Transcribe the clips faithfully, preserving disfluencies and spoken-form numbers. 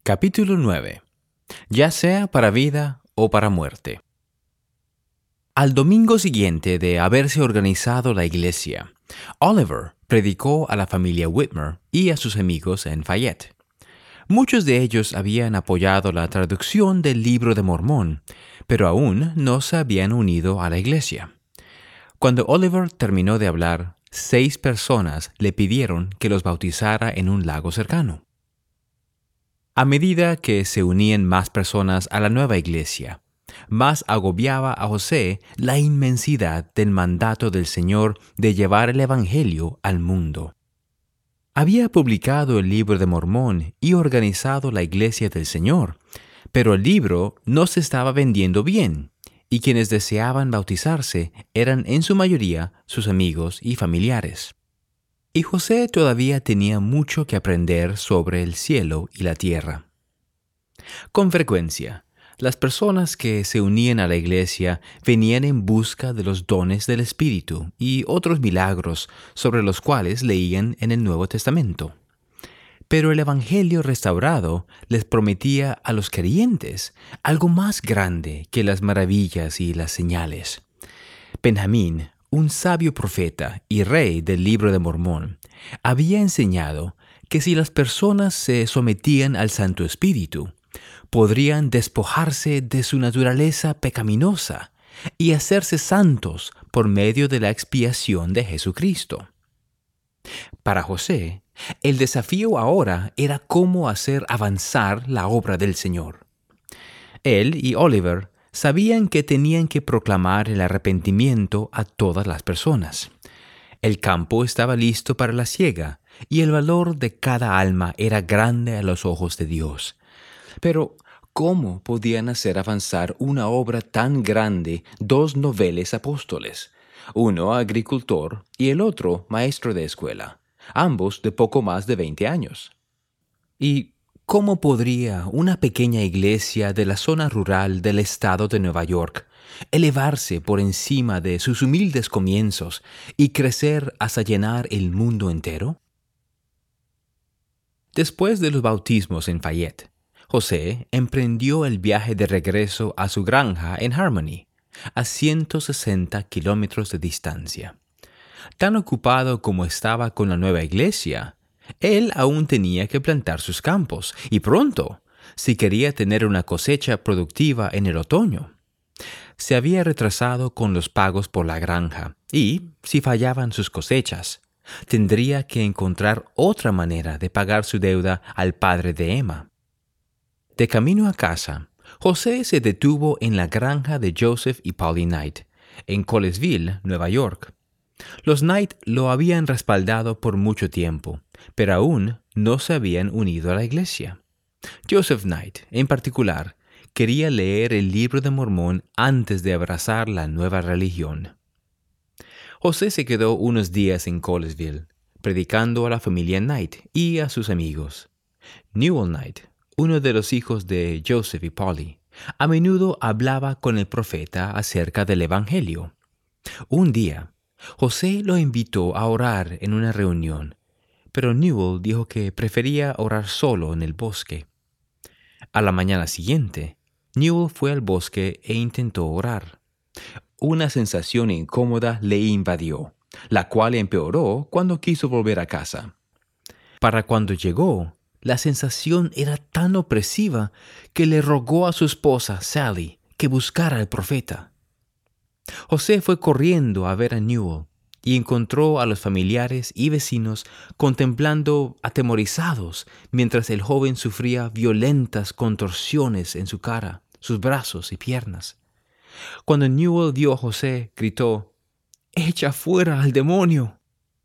Capítulo nueve. Ya sea para vida o para muerte. Al domingo siguiente de haberse organizado la iglesia, Oliver predicó a la familia Whitmer y a sus amigos en Fayette. Muchos de ellos habían apoyado la traducción del Libro de Mormón, pero aún no se habían unido a la iglesia. Cuando Oliver terminó de hablar, seis personas le pidieron que los bautizara en un lago cercano. A medida que se unían más personas a la nueva iglesia, más agobiaba a José la inmensidad del mandato del Señor de llevar el Evangelio al mundo. Había publicado el Libro de Mormón y organizado la Iglesia del Señor, pero el libro no se estaba vendiendo bien, y quienes deseaban bautizarse eran en su mayoría sus amigos y familiares. Y José todavía tenía mucho que aprender sobre el cielo y la tierra. Con frecuencia, las personas que se unían a la iglesia venían en busca de los dones del Espíritu y otros milagros sobre los cuales leían en el Nuevo Testamento. Pero el Evangelio restaurado les prometía a los creyentes algo más grande que las maravillas y las señales. Benjamín, un sabio profeta y rey del Libro de Mormón, había enseñado que si las personas se sometían al Santo Espíritu, podrían despojarse de su naturaleza pecaminosa y hacerse santos por medio de la expiación de Jesucristo. Para José, el desafío ahora era cómo hacer avanzar la obra del Señor. Él y Oliver sabían que tenían que proclamar el arrepentimiento a todas las personas. El campo estaba listo para la siega y el valor de cada alma era grande a los ojos de Dios. Pero, ¿cómo podían hacer avanzar una obra tan grande dos noveles apóstoles? Uno agricultor y el otro maestro de escuela, ambos de poco más de veinte años. ¿Y cómo podría una pequeña iglesia de la zona rural del estado de Nueva York elevarse por encima de sus humildes comienzos y crecer hasta llenar el mundo entero? Después de los bautismos en Fayette, José emprendió el viaje de regreso a su granja en Harmony, a ciento sesenta kilómetros de distancia. Tan ocupado como estaba con la nueva iglesia, él aún tenía que plantar sus campos, y pronto, si quería tener una cosecha productiva en el otoño. Se había retrasado con los pagos por la granja, y, si fallaban sus cosechas, tendría que encontrar otra manera de pagar su deuda al padre de Emma. De camino a casa, José se detuvo en la granja de Joseph y Polly Knight, en Colesville, Nueva York. Los Knight lo habían respaldado por mucho tiempo, pero aún no se habían unido a la iglesia. Joseph Knight, en particular, quería leer el Libro de Mormón antes de abrazar la nueva religión. José se quedó unos días en Colesville, predicando a la familia Knight y a sus amigos. Newell Knight, uno de los hijos de Joseph y Polly, a menudo hablaba con el profeta acerca del Evangelio. Un día, José lo invitó a orar en una reunión, pero Newell dijo que prefería orar solo en el bosque. A la mañana siguiente, Newell fue al bosque e intentó orar. Una sensación incómoda le invadió, la cual empeoró cuando quiso volver a casa. Para cuando llegó, la sensación era tan opresiva que le rogó a su esposa, Sally, que buscara al profeta. José fue corriendo a ver a Newell y encontró a los familiares y vecinos contemplando atemorizados mientras el joven sufría violentas contorsiones en su cara, sus brazos y piernas. Cuando Newell vio a José, gritó: «¡Echa fuera al demonio!».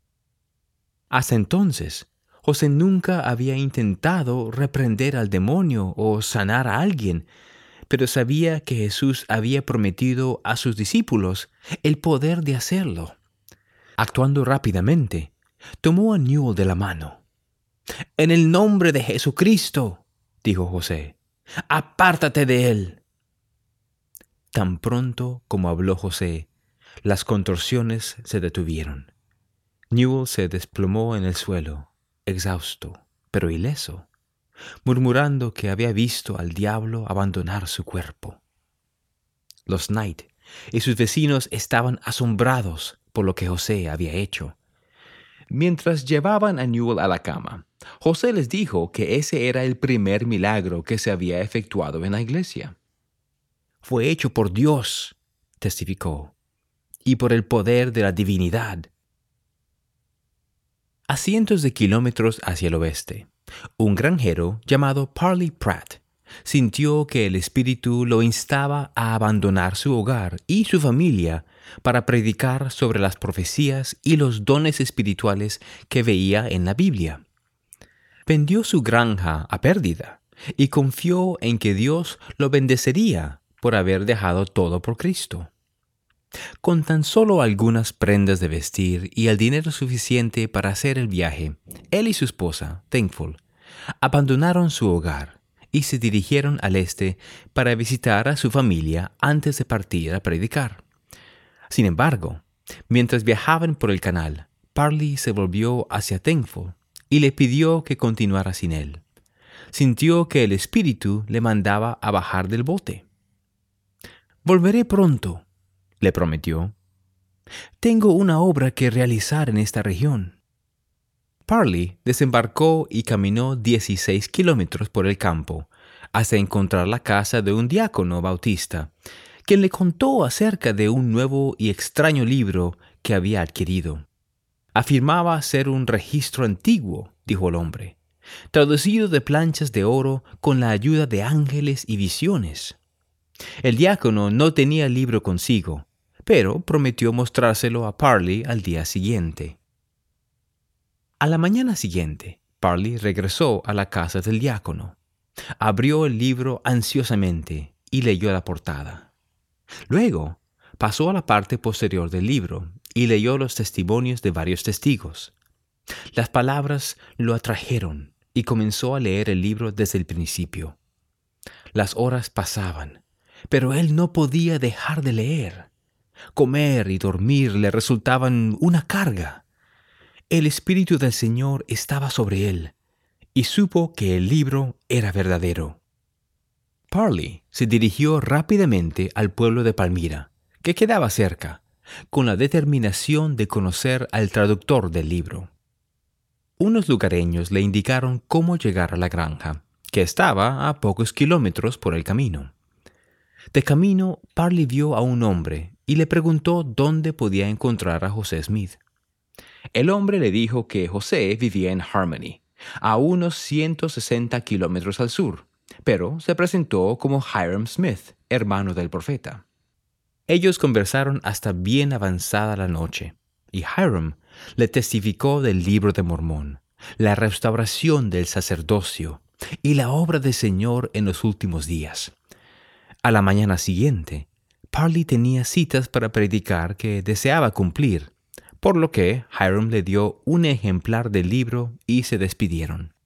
Hasta entonces, José nunca había intentado reprender al demonio o sanar a alguien, pero sabía que Jesús había prometido a sus discípulos el poder de hacerlo. Actuando rápidamente, tomó a Newell de la mano. «En el nombre de Jesucristo», dijo José, «apártate de él». Tan pronto como habló José, las contorsiones se detuvieron. Newell se desplomó en el suelo, exhausto, pero ileso. murmurando que había visto al diablo abandonar su cuerpo. Los Knight y sus vecinos estaban asombrados por lo que José había hecho. Mientras llevaban a Newell a la cama, José les dijo que ese era el primer milagro que se había efectuado en la iglesia. Fue hecho por Dios, testificó, y por el poder de la divinidad. A cientos de kilómetros hacia el oeste, un granjero llamado Parley Pratt sintió que el Espíritu lo instaba a abandonar su hogar y su familia para predicar sobre las profecías y los dones espirituales que veía en la Biblia. Vendió su granja a pérdida y confió en que Dios lo bendecería por haber dejado todo por Cristo. Con tan solo algunas prendas de vestir y el dinero suficiente para hacer el viaje, él y su esposa, Thankful, abandonaron su hogar y se dirigieron al este para visitar a su familia antes de partir a predicar. Sin embargo, mientras viajaban por el canal, Parley se volvió hacia Thankful y le pidió que continuara sin él. Sintió que el Espíritu le mandaba a bajar del bote. «Volveré pronto», le prometió. «Tengo una obra que realizar en esta región». Parley desembarcó y caminó dieciséis kilómetros por el campo hasta encontrar la casa de un diácono bautista, quien le contó acerca de un nuevo y extraño libro que había adquirido. Afirmaba ser un registro antiguo, dijo el hombre, traducido de planchas de oro con la ayuda de ángeles y visiones. El diácono no tenía el libro consigo, pero prometió mostrárselo a Parley al día siguiente. A la mañana siguiente, Parley regresó a la casa del diácono. Abrió el libro ansiosamente y leyó la portada. Luego, pasó a la parte posterior del libro y leyó los testimonios de varios testigos. Las palabras lo atrajeron y comenzó a leer el libro desde el principio. Las horas pasaban, pero él no podía dejar de leer. Comer y dormir le resultaban una carga. El Espíritu del Señor estaba sobre él, y supo que el libro era verdadero. Parley se dirigió rápidamente al pueblo de Palmira, que quedaba cerca, con la determinación de conocer al traductor del libro. Unos lugareños le indicaron cómo llegar a la granja, que estaba a pocos kilómetros por el camino. De camino, Parley vio a un hombre y le preguntó dónde podía encontrar a José Smith. El hombre le dijo que José vivía en Harmony, a unos ciento sesenta kilómetros al sur, pero se presentó como Hyrum Smith, hermano del profeta. Ellos conversaron hasta bien avanzada la noche, y Hyrum le testificó del libro de Mormón, la restauración del sacerdocio y la obra del Señor en los últimos días. A la mañana siguiente, Parley tenía citas para predicar que deseaba cumplir, por lo que Hyrum le dio un ejemplar del libro y se despidieron.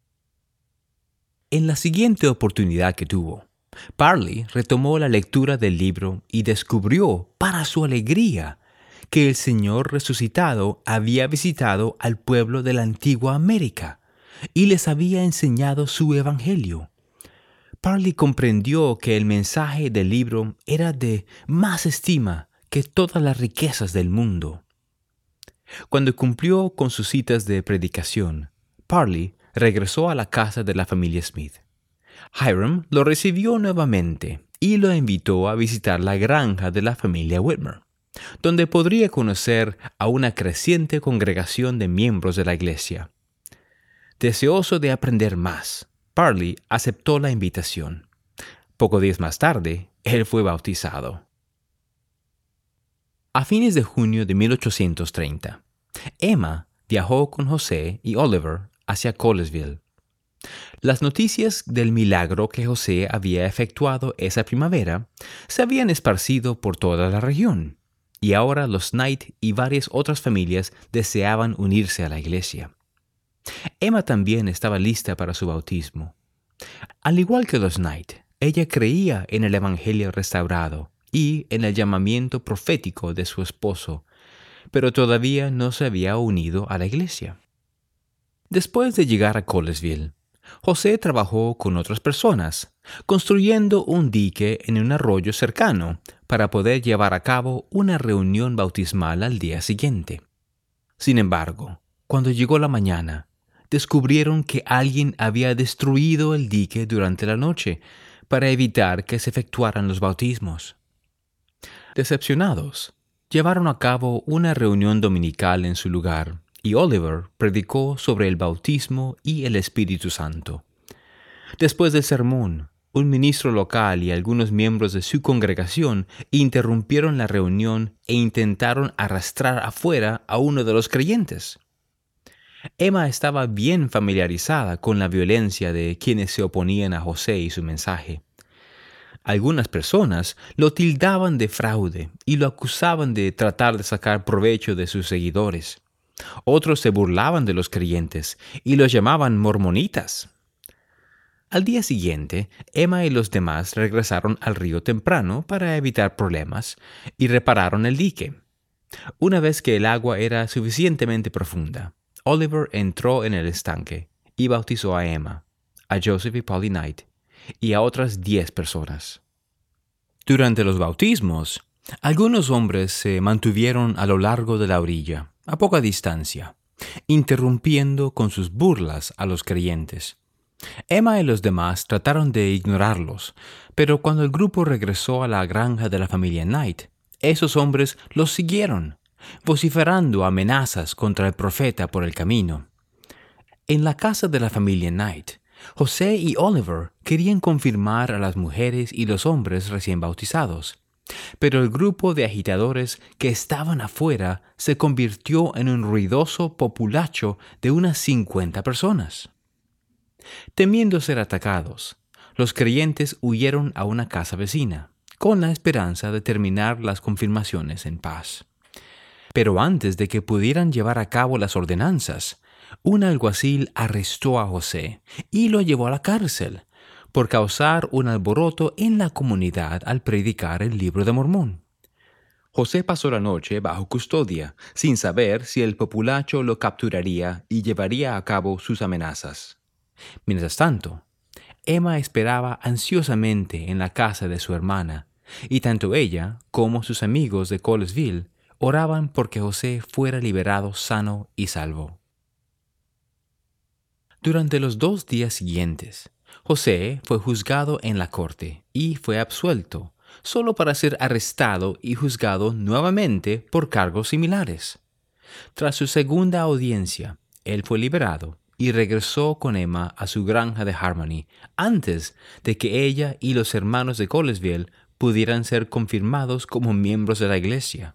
En la siguiente oportunidad que tuvo, Parley retomó la lectura del libro y descubrió, para su alegría, que el Señor resucitado había visitado al pueblo de la antigua América y les había enseñado su evangelio. Parley comprendió que el mensaje del libro era de más estima que todas las riquezas del mundo. Cuando cumplió con sus citas de predicación, Parley regresó a la casa de la familia Smith. Hyrum lo recibió nuevamente y lo invitó a visitar la granja de la familia Whitmer, donde podría conocer a una creciente congregación de miembros de la iglesia. Deseoso de aprender más, Parley aceptó la invitación. Pocos días más tarde, él fue bautizado. A fines de junio de mil ochocientos treinta, Emma viajó con José y Oliver hacia Colesville. Las noticias del milagro que José había efectuado esa primavera se habían esparcido por toda la región, y ahora los Knight y varias otras familias deseaban unirse a la iglesia. Emma también estaba lista para su bautismo. Al igual que los Knight, ella creía en el Evangelio restaurado y en el llamamiento profético de su esposo, pero todavía no se había unido a la iglesia. Después de llegar a Colesville, José trabajó con otras personas, construyendo un dique en un arroyo cercano para poder llevar a cabo una reunión bautismal al día siguiente. Sin embargo, cuando llegó la mañana, descubrieron que alguien había destruido el dique durante la noche para evitar que se efectuaran los bautismos. Decepcionados, llevaron a cabo una reunión dominical en su lugar y Oliver predicó sobre el bautismo y el Espíritu Santo. Después del sermón, un ministro local y algunos miembros de su congregación interrumpieron la reunión e intentaron arrastrar afuera a uno de los creyentes. Emma estaba bien familiarizada con la violencia de quienes se oponían a José y su mensaje. Algunas personas lo tildaban de fraude y lo acusaban de tratar de sacar provecho de sus seguidores. Otros se burlaban de los creyentes y los llamaban mormonitas. Al día siguiente, Emma y los demás regresaron al río temprano para evitar problemas y repararon el dique. Una vez que el agua era suficientemente profunda, Oliver entró en el estanque y bautizó a Emma, a Joseph y Polly Knight y a otras diez personas. Durante los bautismos, algunos hombres se mantuvieron a lo largo de la orilla, a poca distancia, interrumpiendo con sus burlas a los creyentes. Emma y los demás trataron de ignorarlos, pero cuando el grupo regresó a la granja de la familia Knight, esos hombres los siguieron, vociferando amenazas contra el profeta por el camino. En la casa de la familia Knight, José y Oliver querían confirmar a las mujeres y los hombres recién bautizados, pero el grupo de agitadores que estaban afuera se convirtió en un ruidoso populacho de unas cincuenta personas. Temiendo ser atacados, los creyentes huyeron a una casa vecina, con la esperanza de terminar las confirmaciones en paz. Pero antes de que pudieran llevar a cabo las ordenanzas, un alguacil arrestó a José y lo llevó a la cárcel por causar un alboroto en la comunidad al predicar el Libro de Mormón. José pasó la noche bajo custodia, sin saber si el populacho lo capturaría y llevaría a cabo sus amenazas. Mientras tanto, Emma esperaba ansiosamente en la casa de su hermana, y tanto ella como sus amigos de Colesville oraban porque José fuera liberado sano y salvo. Durante los dos días siguientes, José fue juzgado en la corte y fue absuelto, solo para ser arrestado y juzgado nuevamente por cargos similares. Tras su segunda audiencia, él fue liberado y regresó con Emma a su granja de Harmony antes de que ella y los hermanos de Colesville pudieran ser confirmados como miembros de la iglesia.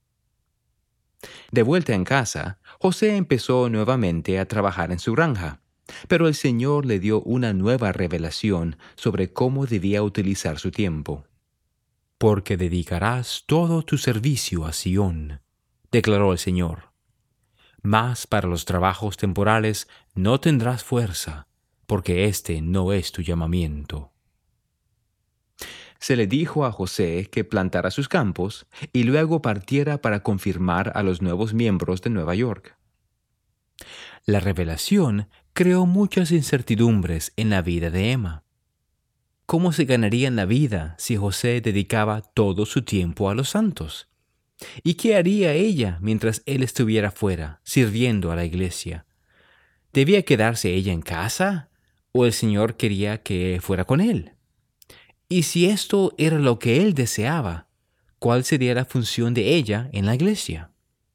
De vuelta en casa, José empezó nuevamente a trabajar en su granja, pero el Señor le dio una nueva revelación sobre cómo debía utilizar su tiempo. «Porque dedicarás todo tu servicio a Sión», declaró el Señor. «Mas para los trabajos temporales no tendrás fuerza, porque este no es tu llamamiento». Se le dijo a José que plantara sus campos y luego partiera para confirmar a los nuevos miembros de Nueva York. La revelación creó muchas incertidumbres en la vida de Emma. ¿Cómo se ganarían la vida si José dedicaba todo su tiempo a los santos? ¿Y qué haría ella mientras él estuviera fuera, sirviendo a la iglesia? ¿Debía quedarse ella en casa o el Señor quería que fuera con él? Y si esto era lo que él deseaba, ¿cuál sería la función de ella en la iglesia?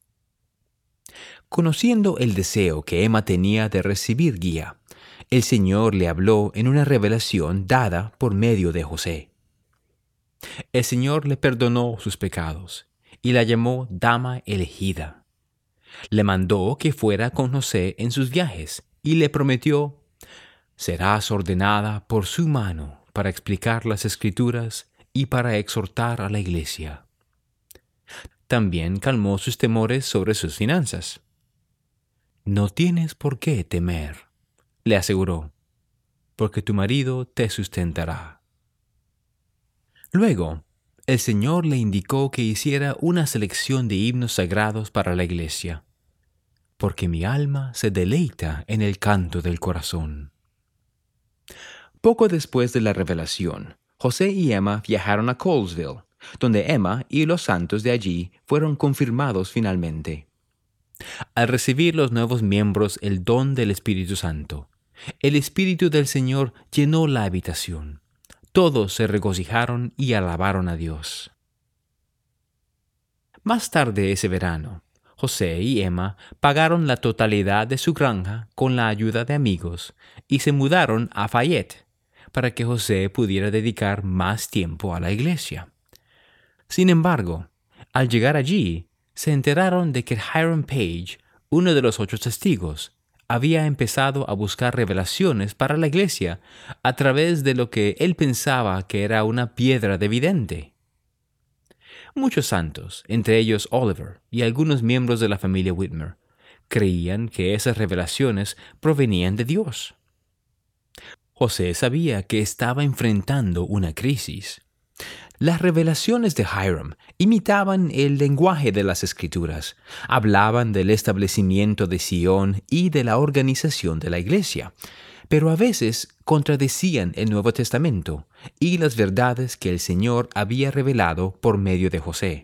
Conociendo el deseo que Emma tenía de recibir guía, el Señor le habló en una revelación dada por medio de José. El Señor le perdonó sus pecados y la llamó dama elegida. Le mandó que fuera con José en sus viajes y le prometió: «Serás ordenada por su mano para explicar las Escrituras y para exhortar a la iglesia». También calmó sus temores sobre sus finanzas. «No tienes por qué temer», le aseguró, «porque tu marido te sustentará». Luego, el Señor le indicó que hiciera una selección de himnos sagrados para la iglesia, «porque mi alma se deleita en el canto del corazón». Poco después de la revelación, José y Emma viajaron a Colesville, donde Emma y los santos de allí fueron confirmados finalmente. Al recibir los nuevos miembros el don del Espíritu Santo, el Espíritu del Señor llenó la habitación. Todos se regocijaron y alabaron a Dios. Más tarde ese verano, José y Emma pagaron la totalidad de su granja con la ayuda de amigos y se mudaron a Fayette para que José pudiera dedicar más tiempo a la iglesia. Sin embargo, al llegar allí, se enteraron de que Hiram Page, uno de los ocho testigos, había empezado a buscar revelaciones para la iglesia a través de lo que él pensaba que era una piedra de vidente. Muchos santos, entre ellos Oliver y algunos miembros de la familia Whitmer, creían que esas revelaciones provenían de Dios. José sabía que estaba enfrentando una crisis. Las revelaciones de Hiram imitaban el lenguaje de las Escrituras, hablaban del establecimiento de Sion y de la organización de la iglesia, pero a veces contradecían el Nuevo Testamento y las verdades que el Señor había revelado por medio de José.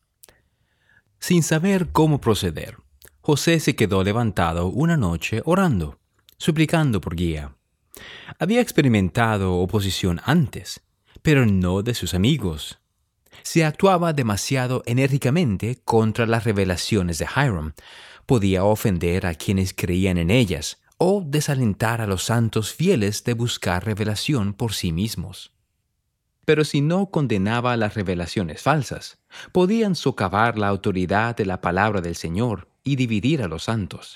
Sin saber cómo proceder, José se quedó levantado una noche orando, suplicando por guía. Había experimentado oposición antes, pero no de sus amigos. Se actuaba demasiado enérgicamente contra las revelaciones de Hiram. Podía ofender a quienes creían en ellas o desalentar a los santos fieles de buscar revelación por sí mismos. Pero si no condenaba las revelaciones falsas, podían socavar la autoridad de la palabra del Señor y dividir a los santos.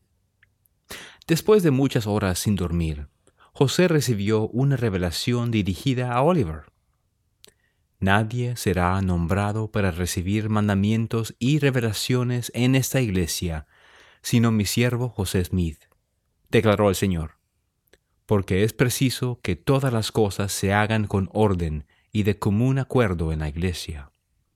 Después de muchas horas sin dormir, José recibió una revelación dirigida a Oliver. Nadie será nombrado para recibir mandamientos y revelaciones en esta iglesia, sino mi siervo José Smith, declaró el Señor, porque es preciso que todas las cosas se hagan con orden y de común acuerdo en la iglesia.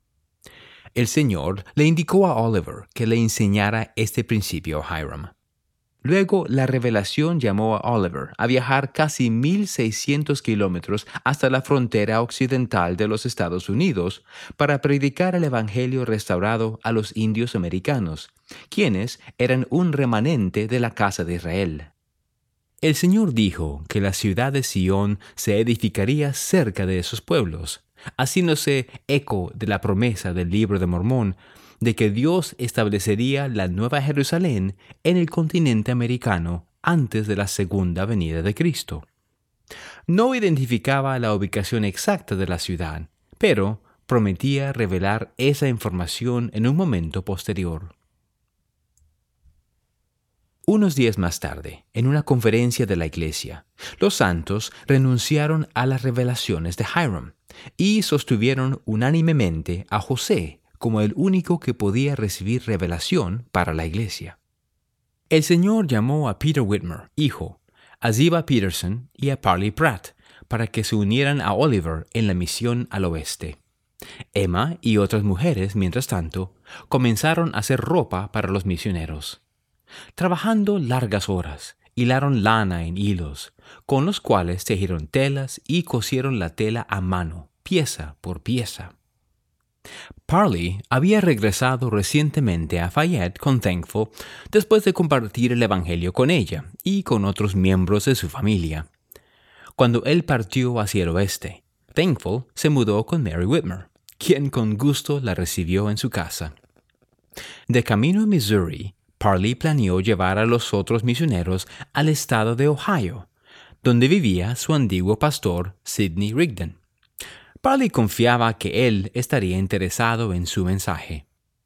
El Señor le indicó a Oliver que le enseñara este principio a Hiram. Luego la revelación llamó a Oliver a viajar casi mil seiscientos kilómetros hasta la frontera occidental de los Estados Unidos para predicar el Evangelio restaurado a los indios americanos, quienes eran un remanente de la casa de Israel. El Señor dijo que la ciudad de Sion se edificaría cerca de esos pueblos, haciéndose eco de la promesa del Libro de Mormón de que Dios establecería la Nueva Jerusalén en el continente americano antes de la segunda venida de Cristo. No identificaba la ubicación exacta de la ciudad, pero prometía revelar esa información en un momento posterior. Unos días más tarde, en una conferencia de la iglesia, los santos renunciaron a las revelaciones de Hiram y sostuvieron unánimemente a José como el único que podía recibir revelación para la iglesia. El Señor llamó a Peter Whitmer, hijo, a Ziba Peterson y a Parley Pratt para que se unieran a Oliver en la misión al oeste. Emma y otras mujeres, mientras tanto, comenzaron a hacer ropa para los misioneros. Trabajando largas horas, hilaron lana en hilos, con los cuales tejieron telas y cosieron la tela a mano, pieza por pieza. Parley había regresado recientemente a Fayette con Thankful después de compartir el Evangelio con ella y con otros miembros de su familia. Cuando él partió hacia el oeste, Thankful se mudó con Mary Whitmer, quien con gusto la recibió en su casa. De camino a Missouri, Parley planeó llevar a los otros misioneros al estado de Ohio, donde vivía su antiguo pastor Sidney Rigdon. Parley confiaba que él estaría interesado en su mensaje.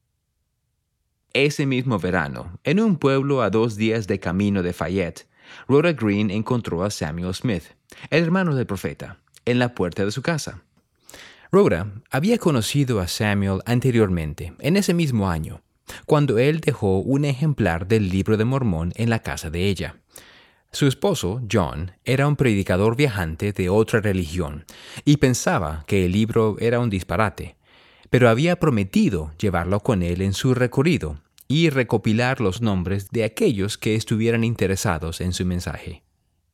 Ese mismo verano, en un pueblo a dos días de camino de Fayette, Rhoda Green encontró a Samuel Smith, el hermano del profeta, en la puerta de su casa. Rhoda había conocido a Samuel anteriormente, en ese mismo año, cuando él dejó un ejemplar del Libro de Mormón en la casa de ella. Su esposo, John, era un predicador viajante de otra religión y pensaba que el libro era un disparate, pero había prometido llevarlo con él en su recorrido y recopilar los nombres de aquellos que estuvieran interesados en su mensaje.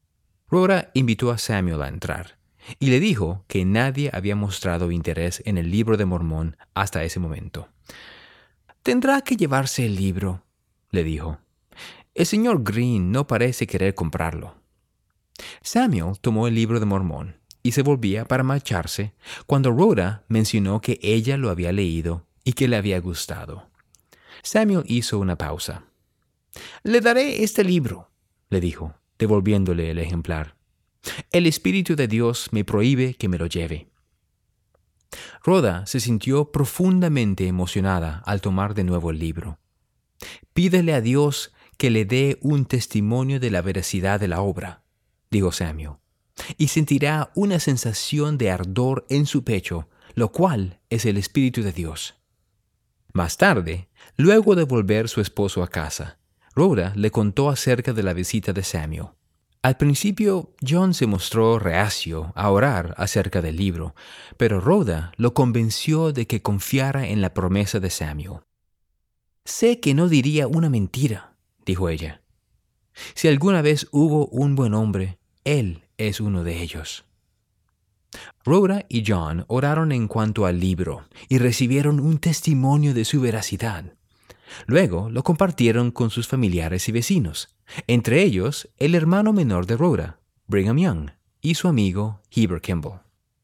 Rhoda invitó a Samuel a entrar y le dijo que nadie había mostrado interés en el libro de Mormón hasta ese momento. «Tendrá que llevarse el libro», le dijo. «El señor Green no parece querer comprarlo». Samuel tomó el libro de Mormón y se volvía para marcharse cuando Rhoda mencionó que ella lo había leído y que le había gustado. Samuel hizo una pausa. «Le daré este libro», le dijo, devolviéndole el ejemplar. «El Espíritu de Dios me prohíbe que me lo lleve». Rhoda se sintió profundamente emocionada al tomar de nuevo el libro. «Pídele a Dios que le dé un testimonio de la veracidad de la obra», dijo Samuel, «y sentirá una sensación de ardor en su pecho, lo cual es el Espíritu de Dios». Más tarde, luego de volver su esposo a casa, Rhoda le contó acerca de la visita de Samuel. Al principio, John se mostró reacio a orar acerca del libro, pero Rhoda lo convenció de que confiara en la promesa de Samuel. «Sé que no diría una mentira», dijo ella. «Si alguna vez hubo un buen hombre, él es uno de ellos». Rhoda y John oraron en cuanto al libro y recibieron un testimonio de su veracidad. Luego lo compartieron con sus familiares y vecinos, entre ellos el hermano menor de Rhoda, Brigham Young, y su amigo Heber Kimball.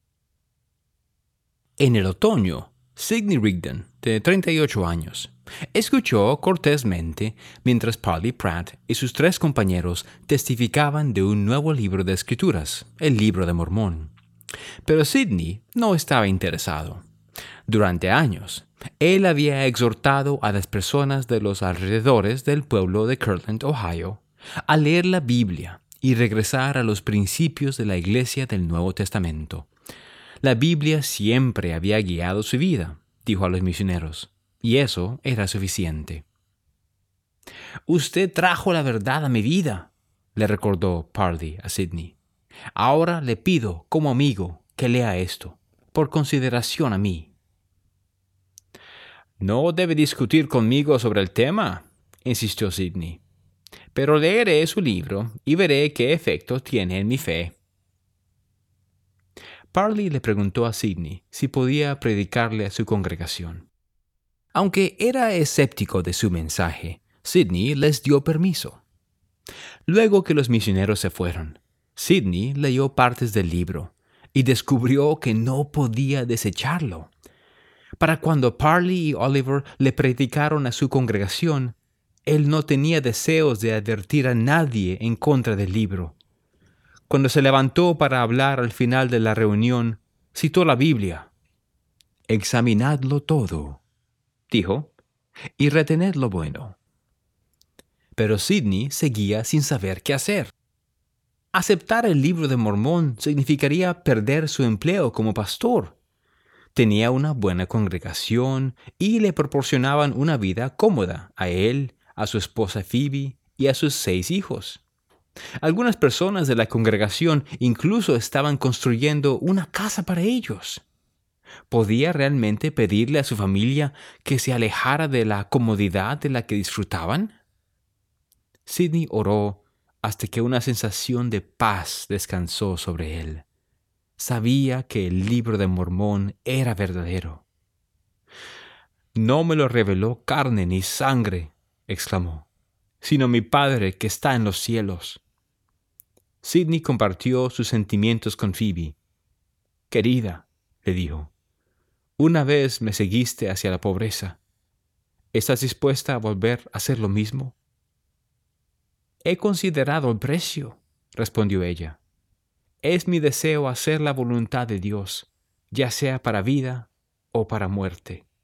En el otoño, Sidney Rigdon, de treinta y ocho años, escuchó cortésmente mientras Parley Pratt y sus tres compañeros testificaban de un nuevo libro de escrituras, el Libro de Mormón. Pero Sidney no estaba interesado. Durante años, él había exhortado a las personas de los alrededores del pueblo de Kirtland, Ohio, a leer la Biblia y regresar a los principios de la Iglesia del Nuevo Testamento. La Biblia siempre había guiado su vida, dijo a los misioneros, y eso era suficiente. «Usted trajo la verdad a mi vida», le recordó Parley a Sidney. «Ahora le pido, como amigo, que lea esto, por consideración a mí». «No debe discutir conmigo sobre el tema», insistió Sidney. «Pero leeré su libro y veré qué efecto tiene en mi fe». Parley le preguntó a Sidney si podía predicarle a su congregación. Aunque era escéptico de su mensaje, Sidney les dio permiso. Luego que los misioneros se fueron, Sidney leyó partes del libro y descubrió que no podía desecharlo. Para cuando Parley y Oliver le predicaron a su congregación, él no tenía deseos de advertir a nadie en contra del libro. Cuando se levantó para hablar al final de la reunión, citó la Biblia. «Examinadlo todo», dijo, «y retened lo bueno». Pero Sidney seguía sin saber qué hacer. Aceptar el Libro de Mormón significaría perder su empleo como pastor. Tenía una buena congregación y le proporcionaban una vida cómoda a él, a su esposa Phoebe y a sus seis hijos. Algunas personas de la congregación incluso estaban construyendo una casa para ellos. ¿Podía realmente pedirle a su familia que se alejara de la comodidad de la que disfrutaban? Sidney oró hasta que una sensación de paz descansó sobre él. Sabía que el Libro de Mormón era verdadero. «No me lo reveló carne ni sangre», exclamó, «sino mi Padre que está en los cielos». Sidney compartió sus sentimientos con Phoebe. «Querida», le dijo, «una vez me seguiste hacia la pobreza. ¿Estás dispuesta a volver a hacer lo mismo?» «He considerado el precio», respondió ella. «Es mi deseo hacer la voluntad de Dios, ya sea para vida o para muerte».